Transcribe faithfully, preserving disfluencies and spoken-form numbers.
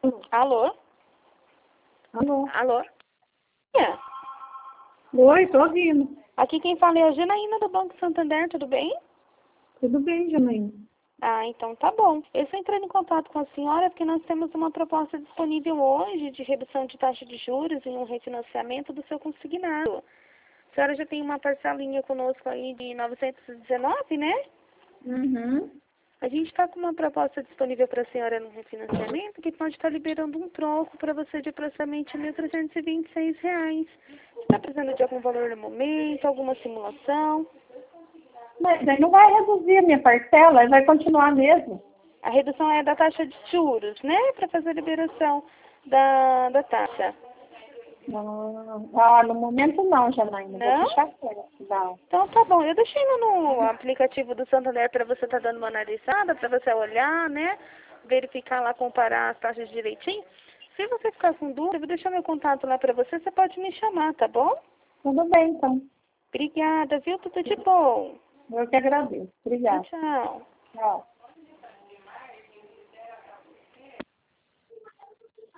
Alô? Alô? Alô? É. Oi, tô ouvindo. Aqui quem fala é a Janaína do Banco Santander, tudo bem? Tudo bem, Janaína? Ah, então tá bom. Eu estou entrando em contato com a senhora porque nós temos uma proposta disponível hoje de redução de taxa de juros e um refinanciamento do seu consignado. A senhora já tem uma parcelinha conosco aí de novecentos e dezenove, né? Uhum. A gente está com uma proposta disponível para a senhora no refinanciamento que pode estar liberando um troco para você de aproximadamente mil trezentos e vinte e seis reais. Você está precisando de algum valor no momento, alguma simulação? Mas aí não vai reduzir a minha parcela, vai continuar mesmo. A redução é da taxa de juros, né? Para fazer a liberação da, da taxa. Não, ah, no momento não, Janaína. Vou Não? deixar quieto. Não. Então tá bom. Eu deixei no aplicativo do Santander para você estar tá dando uma analisada, para você olhar, né? Verificar lá, comparar as taxas direitinho. Se você ficar com dúvida, eu vou deixar meu contato lá para você, você pode me chamar, tá bom? Tudo bem, então. Obrigada, viu? Tudo de bom. Eu que agradeço. Obrigada. Tchau.